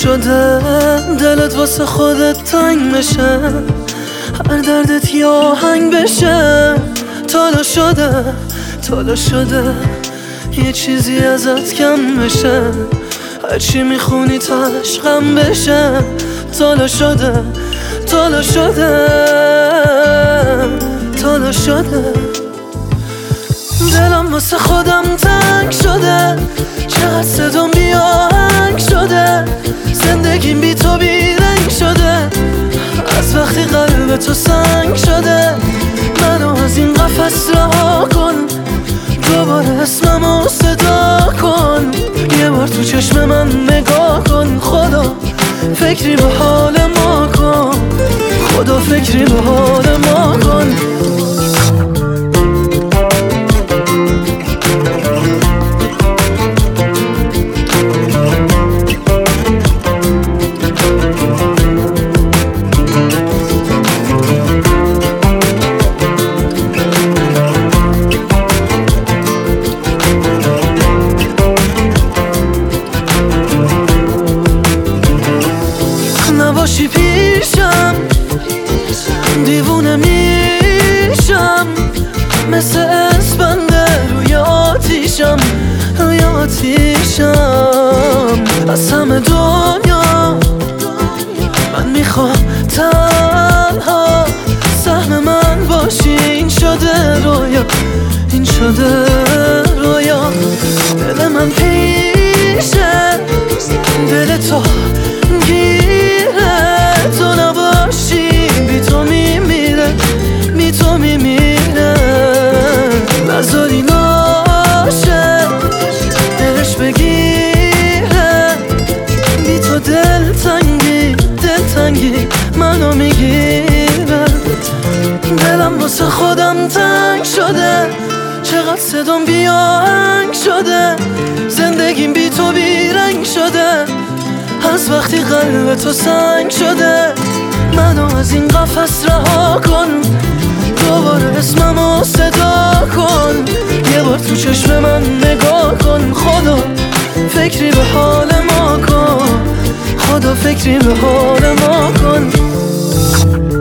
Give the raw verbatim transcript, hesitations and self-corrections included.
شده دلت واسه خودت تنگ بشه، هر دردت یه آهنگ بشه. تالا شده تالا شده یه چیزی ازت کم بشه، هرچی میخونی تاش غم بشه. تالا شده تالا شده تالا شده دلم واسه خودم تنگ شده، چقدر صدام بی آهنگ شده. زندگیم بی تو بی رنگ شده، از وقتی قلب تو سنگ شده. منو از این قفس رها کن، دوباره اسممو صدا کن. یه بار تو چشم من نگاه کن، خدا فکری به حال ما کن، خدا فکری به حال ما کن. نباشی پیشم دیوونه میشم، مثل اسپنده روی آتیشم روی آتیشم. از همه دنیا من میخوام تنها سهم من باشی. این شده رویا این شده رویا، دل من پیشه دل تو گیره. تو نباشی بی تو میمیره بی تو میمیره. نذاری ناشه دلش بگیره، بی تو دل تنگی دل تنگی منو میگیره. دلم واسه خودم تنگ شده، چقدر صدام بی آهنگ شده. زندگیم بی تو بی رنگ شده، از وقتی قلب تو سنگ شده. منو از این قفس رها کن، دوباره اسممو صدا کن. یه بار تو چشم من نگاه کن، خدا فکری به حال ما کن، خدا فکری به حال ما کن.